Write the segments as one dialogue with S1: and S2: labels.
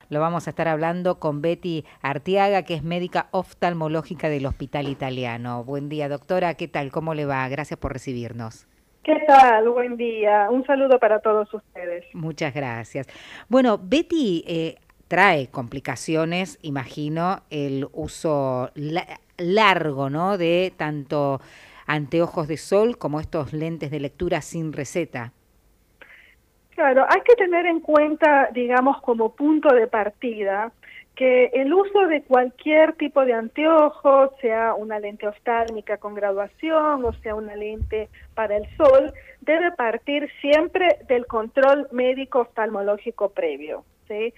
S1: Lo vamos a estar hablando con Betty Arteaga, que es médica oftalmológica del Hospital Italiano. Buen día, doctora. ¿Qué tal? ¿Cómo le va? Gracias por recibirnos.
S2: ¿Qué tal? Buen día. Un saludo para todos ustedes.
S1: Muchas gracias. Bueno, Betty trae complicaciones, imagino, el uso largo, ¿no? De tanto anteojos de sol como estos lentes de lectura sin receta.
S2: Claro, hay que tener en cuenta, digamos, como punto de partida, que el uso de cualquier tipo de anteojo, sea una lente oftálmica con graduación o sea una lente para el sol, debe partir siempre del control médico oftalmológico previo, ¿sí?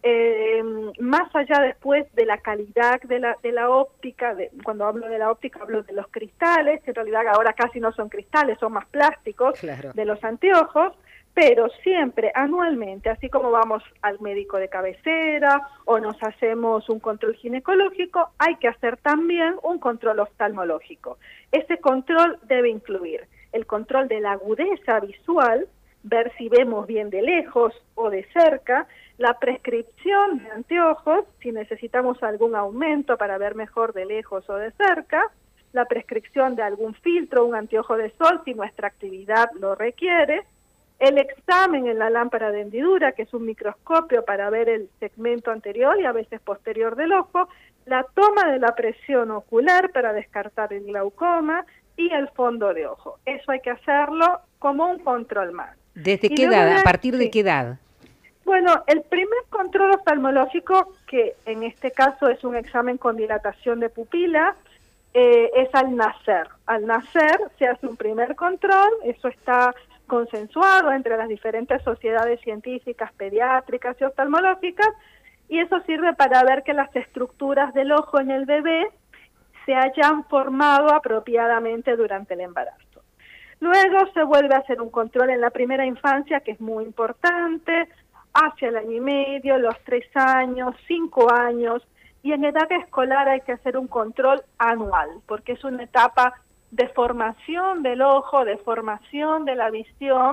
S2: Más allá después de la calidad de la óptica, cuando hablo de la óptica hablo de los cristales, que en realidad ahora casi no son cristales, son más plásticos
S1: Claro.
S2: de los anteojos, pero siempre anualmente, así como vamos al médico de cabecera o nos hacemos un control ginecológico, hay que hacer también un control oftalmológico. Ese control debe incluir el control de la agudeza visual, ver si vemos bien de lejos o de cerca, la prescripción de anteojos, si necesitamos algún aumento para ver mejor de lejos o de cerca, la prescripción de algún filtro, un anteojo de sol, si nuestra actividad lo requiere, el examen en la lámpara de hendidura, que es un microscopio para ver el segmento anterior y a veces posterior del ojo, la toma de la presión ocular para descartar el glaucoma y el fondo de ojo. Eso hay que hacerlo como un control más.
S1: ¿Desde
S2: Y
S1: qué
S2: luego
S1: edad? ¿A
S2: de,
S1: partir de
S2: sí.
S1: qué edad?
S2: Bueno, el primer control oftalmológico, que en este caso es un examen con dilatación de pupila, es al nacer. Al nacer se hace un primer control, eso está consensuado entre las diferentes sociedades científicas, pediátricas y oftalmológicas, y eso sirve para ver que las estructuras del ojo en el bebé se hayan formado apropiadamente durante el embarazo. Luego se vuelve a hacer un control en la primera infancia, que es muy importante, hacia el año y medio, los 3 años, 5 años, y en edad escolar hay que hacer un control anual, porque es una etapa de formación del ojo, de formación de la visión,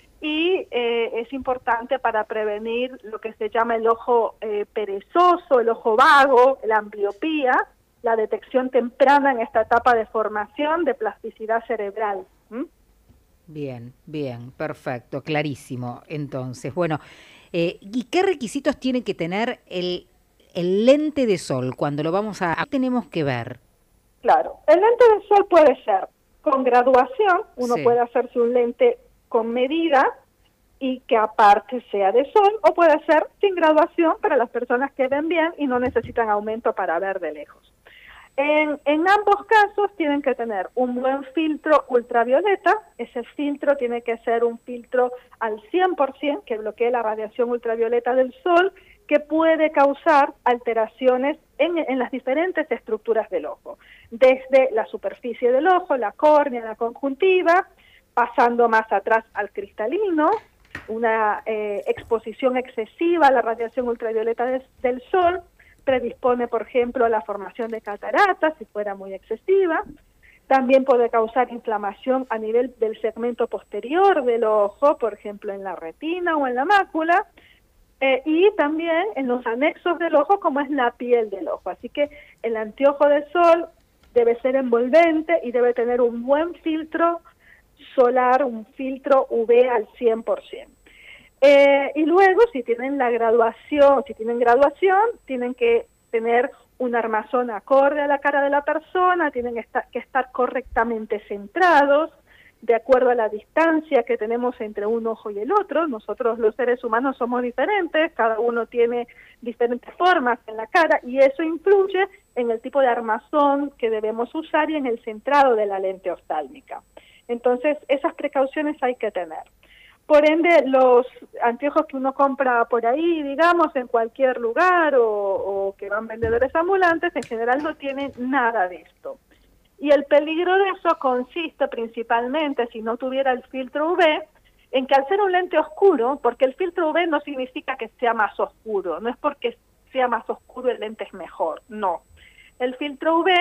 S2: y es importante para prevenir lo que se llama el ojo perezoso, el ojo vago, la ambliopía, la detección temprana en esta etapa de formación de plasticidad cerebral. ¿Mm?
S1: Bien, bien, perfecto, clarísimo. Entonces, bueno, ¿y qué requisitos tiene que tener el lente de sol cuando lo vamos a... ¿Qué tenemos que ver?
S2: Claro, el lente de sol puede ser con graduación, uno
S1: Sí.
S2: puede hacerse un lente con medida y que aparte sea de sol, o puede ser sin graduación para las personas que ven bien y no necesitan aumento para ver de lejos. En ambos casos tienen que tener un buen filtro ultravioleta, ese filtro tiene que ser un filtro al 100% que bloquee la radiación ultravioleta del sol, que puede causar alteraciones en las diferentes estructuras del ojo, desde la superficie del ojo, la córnea, la conjuntiva, pasando más atrás al cristalino, una exposición excesiva a la radiación ultravioleta del sol, predispone, por ejemplo, a la formación de cataratas, si fuera muy excesiva. También puede causar inflamación a nivel del segmento posterior del ojo, por ejemplo, en la retina o en la mácula, y también en los anexos del ojo, como es la piel del ojo. Así que el anteojo de sol debe ser envolvente y debe tener un buen filtro solar, un filtro UV al 100%. Y luego, si tienen graduación, tienen que tener un armazón acorde a la cara de la persona, tienen que estar correctamente centrados, de acuerdo a la distancia que tenemos entre un ojo y el otro. Nosotros los seres humanos somos diferentes, cada uno tiene diferentes formas en la cara, y eso influye en el tipo de armazón que debemos usar y en el centrado de la lente oftálmica. Entonces, esas precauciones hay que tener. Por ende, los anteojos que uno compra por ahí, digamos, en cualquier lugar o que van vendedores ambulantes, en general no tienen nada de esto. Y el peligro de eso consiste principalmente, si no tuviera el filtro UV, en que al ser un lente oscuro, porque el filtro UV no significa que sea más oscuro, no es porque sea más oscuro el lente es mejor, no. El filtro UV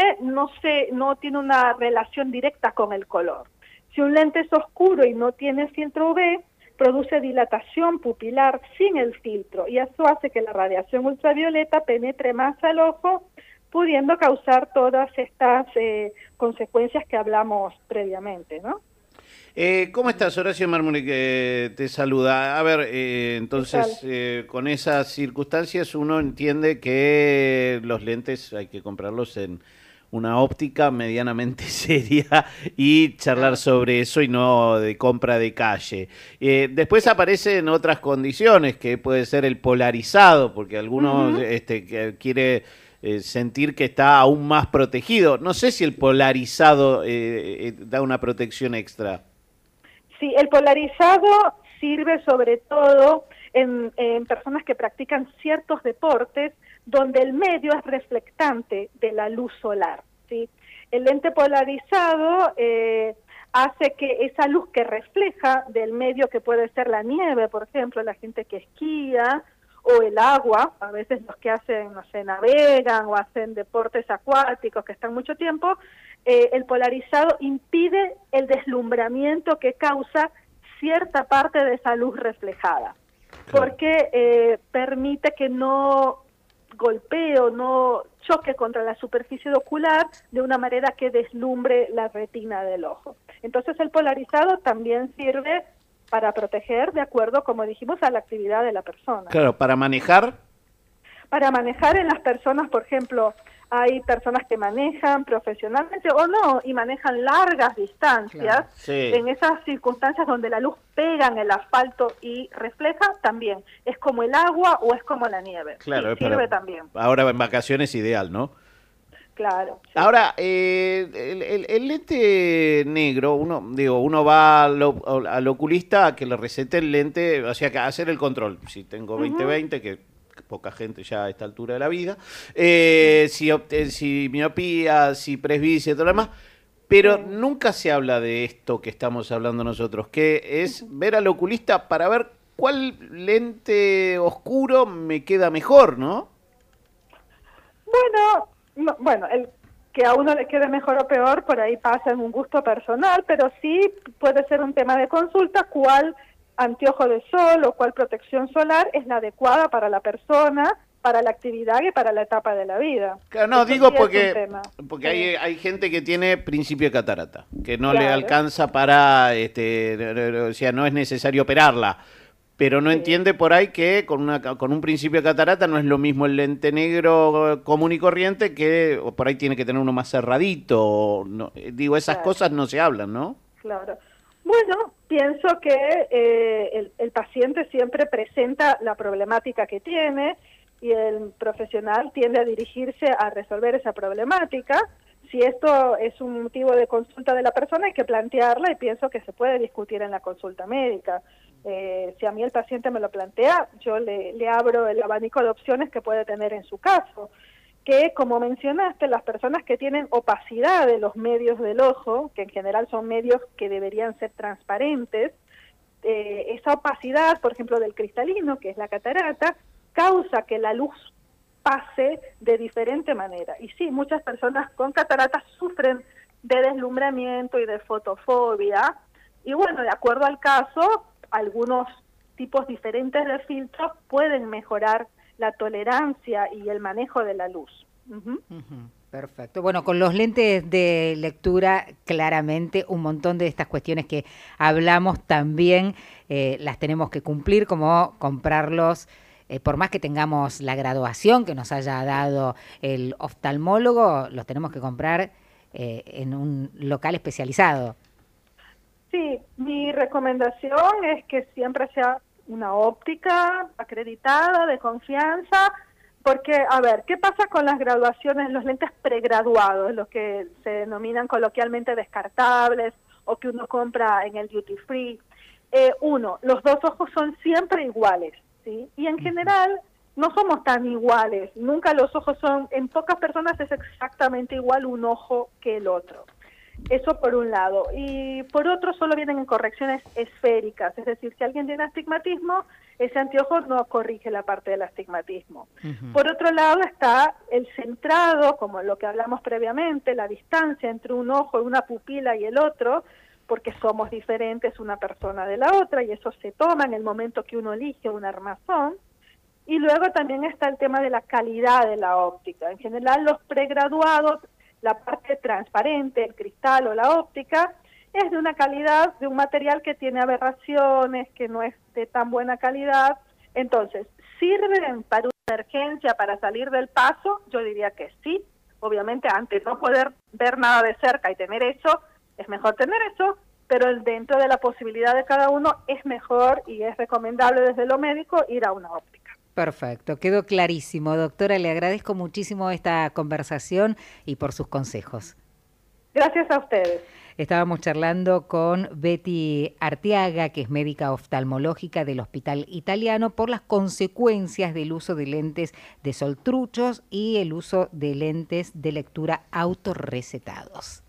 S2: no tiene una relación directa con el color. Si un lente es oscuro y no tiene filtro UV, produce dilatación pupilar sin el filtro y eso hace que la radiación ultravioleta penetre más al ojo, pudiendo causar todas estas consecuencias que hablamos previamente, ¿no?
S3: ¿Cómo estás? Horacio Mármoli que te saluda. A ver, entonces, con esas circunstancias uno entiende que los lentes hay que comprarlos en una óptica medianamente seria y charlar sobre eso y no de compra de calle. Después aparecen otras condiciones, que puede ser el polarizado, porque algunos que quiere sentir que está aún más protegido. No sé si el polarizado da una protección extra.
S2: Sí, el polarizado sirve sobre todo en personas que practican ciertos deportes donde el medio es reflectante de la luz solar, ¿sí? El lente polarizado hace que esa luz que refleja del medio, que puede ser la nieve, por ejemplo, la gente que esquía, o el agua, a veces los que hacen, no sé, navegan o hacen deportes acuáticos que están mucho tiempo, el polarizado impide el deslumbramiento que causa cierta parte de esa luz reflejada, porque permite que no golpee o no choque contra la superficie ocular de una manera que deslumbre la retina del ojo. Entonces el polarizado también sirve para proteger, de acuerdo, como dijimos, a la actividad de la persona.
S3: Claro, para manejar.
S2: Para manejar en las personas, por ejemplo, hay personas que manejan profesionalmente o no, y manejan largas distancias.
S3: Claro, sí.
S2: En esas circunstancias donde la luz pega en el asfalto y refleja, también. Es como el agua o es como la nieve.
S3: Claro,
S2: sí, sirve también.
S3: Ahora en vacaciones ideal, ¿no?
S2: Claro. Sí.
S3: Ahora, el lente negro, uno va al oculista a que le recete el lente, o sea, a hacer el control. Si tengo 20/20, que poca gente ya a esta altura de la vida, si miopía, si presbicia y todo lo demás, pero nunca se habla de esto que estamos hablando nosotros, que es ver al oculista para ver cuál lente oscuro me queda mejor, ¿no?
S2: Bueno, el que a uno le quede mejor o peor, por ahí pasa en un gusto personal, pero sí puede ser un tema de consulta, cuál anteojo de sol o cuál protección solar es la adecuada para la persona, para la actividad y para la etapa de la vida.
S3: Claro, no,
S2: eso
S3: digo
S2: sí
S3: porque
S2: sí.
S3: hay gente que tiene principio de catarata, que no le alcanza para, o sea, no es necesario operarla. Pero no entiende por ahí que con un principio de catarata no es lo mismo el lente negro común y corriente, que por ahí tiene que tener uno más cerradito. No, digo, esas cosas no se hablan, ¿no?
S2: Claro. Bueno, pienso que el paciente siempre presenta la problemática que tiene y el profesional tiende a dirigirse a resolver esa problemática. Si esto es un motivo de consulta de la persona, hay que plantearla y pienso que se puede discutir en la consulta médica. Si a mí el paciente me lo plantea, yo le abro el abanico de opciones que puede tener en su caso, que como mencionaste, las personas que tienen opacidad de los medios del ojo, que en general son medios que deberían ser transparentes, esa opacidad, por ejemplo, del cristalino, que es la catarata, causa que la luz pase de diferente manera. Y sí, muchas personas con cataratas sufren de deslumbramiento y de fotofobia, y bueno, de acuerdo al caso, algunos tipos diferentes de filtros pueden mejorar la tolerancia y el manejo de la luz.
S1: Perfecto. Bueno, con los lentes de lectura, claramente un montón de estas cuestiones que hablamos también las tenemos que cumplir, como comprarlos, por más que tengamos la graduación que nos haya dado el oftalmólogo, los tenemos que comprar en un local especializado.
S2: Sí, mi recomendación es que siempre sea una óptica acreditada, de confianza, porque, a ver, ¿qué pasa con las graduaciones, los lentes pregraduados, los que se denominan coloquialmente descartables o que uno compra en el duty free? Los dos ojos son siempre iguales, ¿sí? Y en general no somos tan iguales, nunca los ojos son, en pocas personas es exactamente igual un ojo que el otro. Eso por un lado. Y por otro, solo vienen en correcciones esféricas. Es decir, si alguien tiene astigmatismo, ese anteojo no corrige la parte del astigmatismo. Por otro lado está el centrado, como lo que hablamos previamente, la distancia entre un ojo, una pupila y el otro, porque somos diferentes una persona de la otra y eso se toma en el momento que uno elige un armazón. Y luego también está el tema de la calidad de la óptica. En general, los pregraduados, la parte transparente, el cristal o la óptica, es de una calidad, de un material que tiene aberraciones, que no es de tan buena calidad. Entonces, ¿sirven para una emergencia, para salir del paso? Yo diría que sí. Obviamente, ante no poder ver nada de cerca y tener eso, es mejor tener eso, pero dentro de la posibilidad de cada uno es mejor y es recomendable desde lo médico ir a una óptica.
S1: Perfecto, quedó clarísimo. Doctora, le agradezco muchísimo esta conversación y por sus consejos.
S2: Gracias a ustedes.
S1: Estábamos charlando con Betty Arteaga, que es médica oftalmológica del Hospital Italiano, por las consecuencias del uso de lentes de sol truchos y el uso de lentes de lectura autorrecetados.